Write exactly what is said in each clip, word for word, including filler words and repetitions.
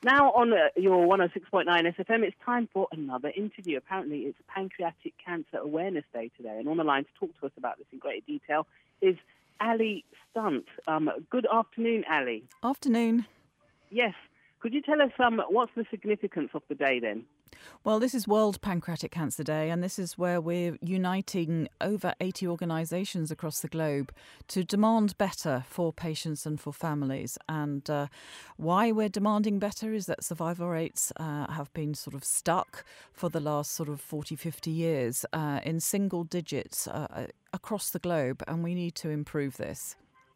Now on uh, your one oh six point nine S F M, it's time for another interview. Apparently it's Pancreatic Cancer Awareness Day today, and on the line to talk to us about this in greater detail is Ali Stunt. Um, good afternoon, Ali. Afternoon. Yes. Could you tell us um, what's the significance of the day then? Well, this is World Pancreatic Cancer Day, and this is where we're uniting over eighty organisations across the globe to demand better for patients and for families. And uh, why we're demanding better is that survival rates uh, have been sort of stuck for the last sort of forty, fifty years uh, in single digits uh, across the globe, and we need to improve this.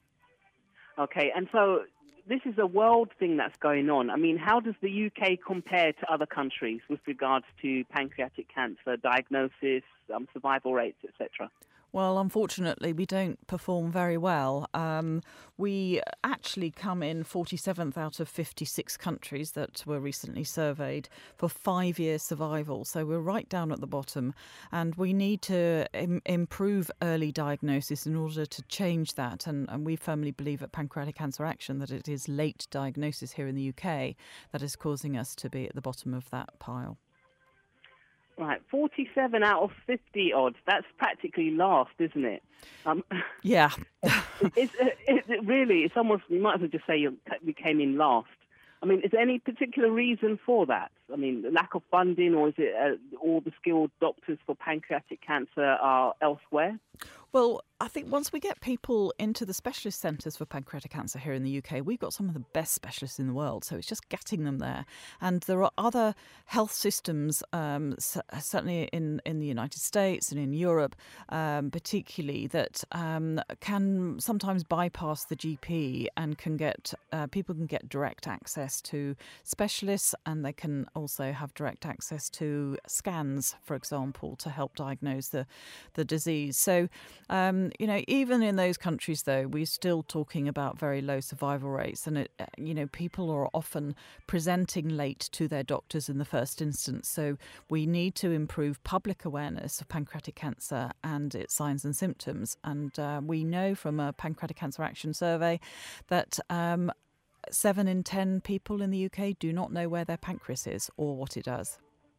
Okay, and so this is a world thing that's going on. I mean, how does the U K compare to other countries with regards to pancreatic cancer diagnosis, um, survival rates, et cetera? Well, unfortunately, we don't perform very well. Um, we actually come in forty-seventh out of fifty-six countries that were recently surveyed for five-year survival. So we're right down at the bottom, and we need to im- improve early diagnosis in order to change that. And, and we firmly believe at Pancreatic Cancer Action that it is late diagnosis here in the U K that is causing us to be at the bottom of that pile. Right, forty-seven out of fifty odds. That's practically last, isn't it? Um, yeah. it's, it's, it really, it's almost, you might as well just say you, we came in last. I mean, is there any particular reason for that? I mean, lack of funding, or is it uh, all the skilled doctors for pancreatic cancer are elsewhere? Well, I think once we get people into the specialist centres for pancreatic cancer here in the U K, we've got some of the best specialists in the world. So it's just getting them there. And there are other health systems, um, certainly in, in the United States and in Europe, um, particularly, that um, can sometimes bypass the G P and can get uh, people can get direct access to specialists, and they can also have direct access to scans, for example, to help diagnose the, the disease. So Um, you know, even in those countries, though, we're still talking about very low survival rates. And, it, you know, people are often presenting late to their doctors in the first instance. So we need to improve public awareness of pancreatic cancer and its signs and symptoms. And uh, we know from a Pancreatic Cancer Action survey that um, seven in ten people in the U K do not know where their pancreas is or what it does.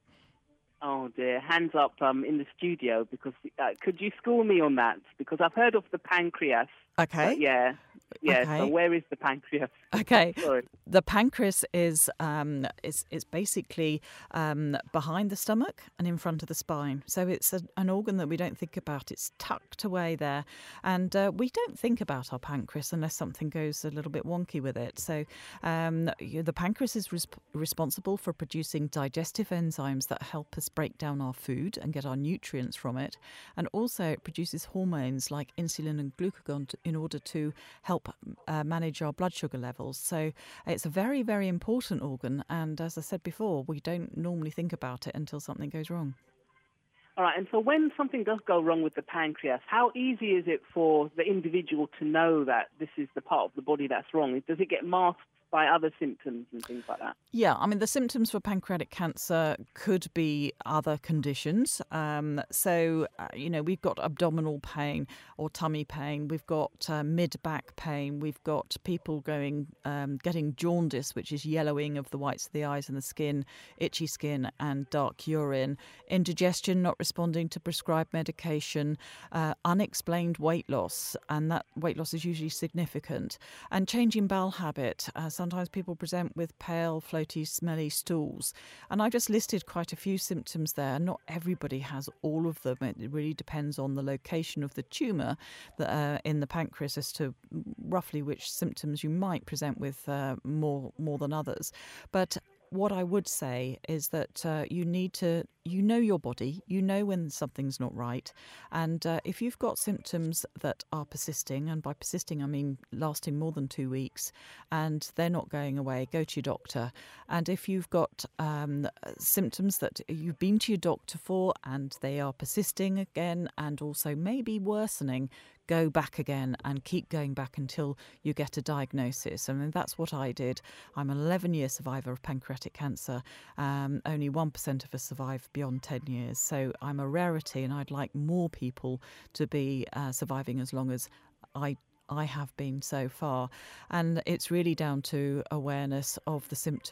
Oh dear, hands up um, in the studio, because uh, could you school me on that? Because I've heard of the pancreas. Okay. Yeah, yeah. Okay. So where is the pancreas? Okay. Sorry. The pancreas is um, is is basically um, behind the stomach and in front of the spine. So it's a, an organ that we don't think about. It's tucked away there, and uh, we don't think about our pancreas unless something goes a little bit wonky with it. So um, you- the pancreas is res- responsible for producing digestive enzymes that help us break down our food and get our nutrients from it, and also it produces hormones like insulin and glucagon to, in order to help uh, manage our blood sugar levels. So it's a very, very important organ. And as I said before, we don't normally think about it until something goes wrong. All right, and so when something does go wrong with the pancreas, how easy is it for the individual to know that this is the part of the body that's wrong? Does it get masked by other symptoms and things like that? Yeah, I mean, the symptoms for pancreatic cancer could be other conditions. Um, so, uh, you know, we've got abdominal pain or tummy pain. We've got uh, mid-back pain. We've got people going, um, getting jaundice, which is yellowing of the whites of the eyes and the skin, itchy skin and dark urine, indigestion, not responding to prescribed medication, uh, unexplained weight loss, and that weight loss is usually significant, and changing bowel habit. Uh, sometimes people present with pale, floaty, smelly stools. And I've just listed quite a few symptoms there. Not everybody has all of them. It really depends on the location of the tumour uh, in the pancreas as to roughly which symptoms you might present with uh, more more than others. But what I would say is that uh, you need to, you know your body, you know when something's not right. And uh, if you've got symptoms that are persisting, and by persisting I mean lasting more than two weeks, and they're not going away, go to your doctor. And if you've got um, symptoms that you've been to your doctor for and they are persisting again and also maybe worsening, go back again and keep going back until you get a diagnosis. I mean, that's what I did. I'm an eleven-year survivor of pancreatic cancer. Um, only one percent of us survive beyond ten years. So I'm a rarity, and I'd like more people to be uh, surviving as long as I I have been so far. And it's really down to awareness of the symptoms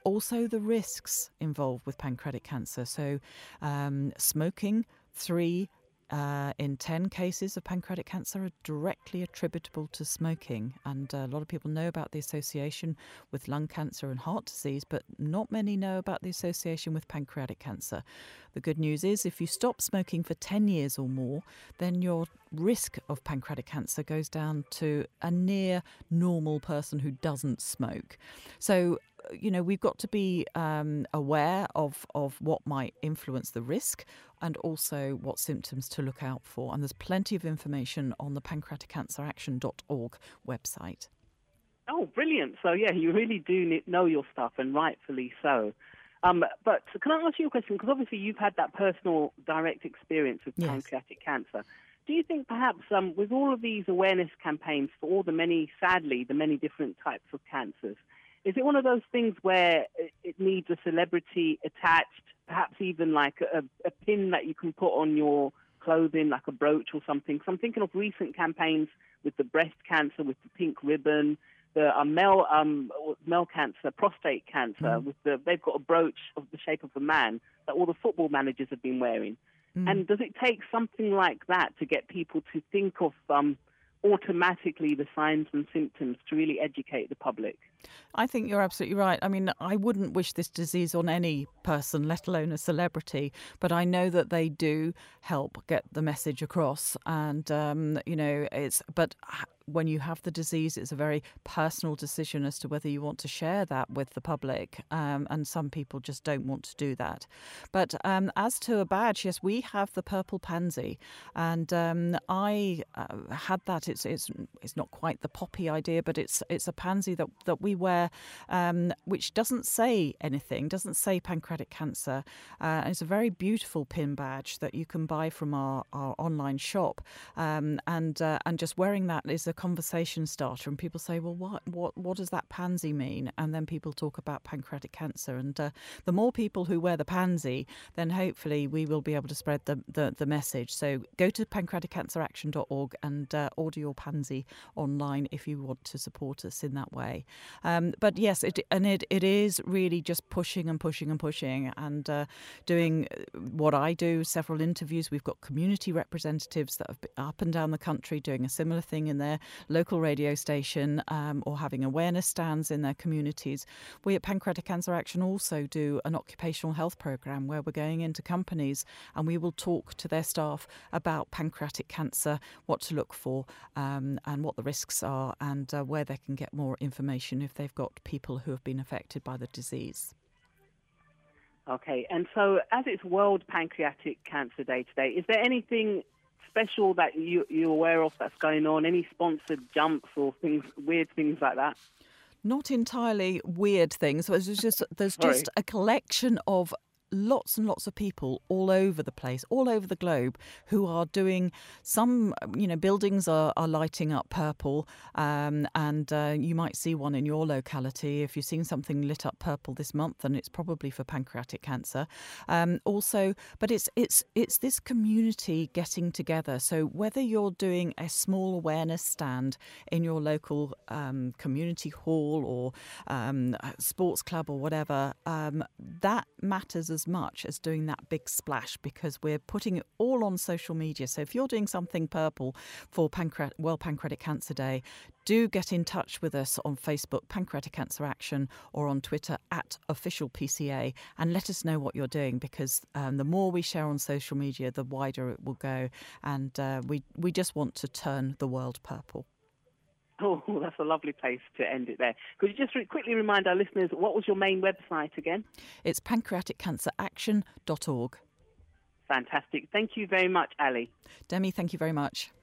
also the risks involved with pancreatic cancer. So um, smoking, three Uh, in ten cases of pancreatic cancer are directly attributable to smoking. And uh, a lot of people know about the association with lung cancer and heart disease, but not many know about the association with pancreatic cancer. The good news is if you stop smoking for ten years or more, then your risk of pancreatic cancer goes down to a near normal person who doesn't smoke. So, you know, we've got to be um, aware of, of what might influence the risk and also what symptoms to look out for. And there's plenty of information on the pancreatic cancer action dot org website. Oh, brilliant. So, yeah, you really do know your stuff, and rightfully so. Um, but can I ask you a question? Because obviously you've had that personal direct experience with Yes. pancreatic cancer. Do you think perhaps um, with all of these awareness campaigns for all the many, sadly, the many different types of cancers, is it one of those things where it needs a celebrity attached, perhaps even like a, a pin that you can put on your clothing, like a brooch or something? So I'm thinking of recent campaigns with the breast cancer, with the pink ribbon, the uh, male um, male cancer, prostate cancer. Mm. With the they've got a brooch of the shape of a man that all the football managers have been wearing. Mm. And does it take something like that to get people to think of um, automatically the signs and symptoms to really educate the public? I think you're absolutely right. I mean, I wouldn't wish this disease on any person, let alone a celebrity, but I know that they do help get the message across. And, um, you know, it's, but when you have the disease, it's a very personal decision as to whether you want to share that with the public. Um, and some people just don't want to do that. But um, as to a badge, yes, we have the purple pansy. And um, I uh, had that. It's, it's, it's not quite the poppy idea, but it's, it's a pansy that, that we wear, um, which doesn't say anything, doesn't say pancreatic cancer. Uh, and it's a very beautiful pin badge that you can buy from our, our online shop. Um, and uh, and just wearing that is a conversation starter. And people say, well, what what what does that pansy mean? And then people talk about pancreatic cancer. And uh, the more people who wear the pansy, then hopefully we will be able to spread the, the, the message. So go to pancreatic cancer action dot org and uh, order your pansy online if you want to support us in that way. Um, but yes, it, and it, it is really just pushing and pushing and pushing and uh, doing what I do, several interviews. We've got community representatives that have been up and down the country doing a similar thing in their local radio station um, or having awareness stands in their communities. We at Pancreatic Cancer Action also do an occupational health programme where we're going into companies and we will talk to their staff about pancreatic cancer, what to look for um, and what the risks are and uh, where they can get more information if they've got people who have been affected by the disease. Okay, and so as it's World Pancreatic Cancer Day today, is there anything special that you, you're aware of that's going on? Any sponsored jumps or things, weird things like that? Not entirely weird things. There's just there's just a collection of lots and lots of people all over the place, all over the globe, who are doing some, you know, buildings are, are lighting up purple um, and uh, you might see one in your locality. If you've seen something lit up purple this month, then it's probably for pancreatic cancer. Um, also, but it's it's it's this community getting together. So whether you're doing a small awareness stand in your local um, community hall or um, sports club or whatever, um, that matters as much as doing that big splash, because we're putting it all on social media. So if you're doing something purple for Pancreat- World Pancreatic Cancer Day, do get in touch with us on Facebook, Pancreatic Cancer Action, or on Twitter at Official P C A, and let us know what you're doing, because um, the more we share on social media, the wider it will go. And uh, we, we just want to turn the world purple. Oh, that's a lovely place to end it there. Could you just re- quickly remind our listeners, what was your main website again? It's pancreatic cancer action dot org. Fantastic. Thank you very much, Ali. Demi, thank you very much.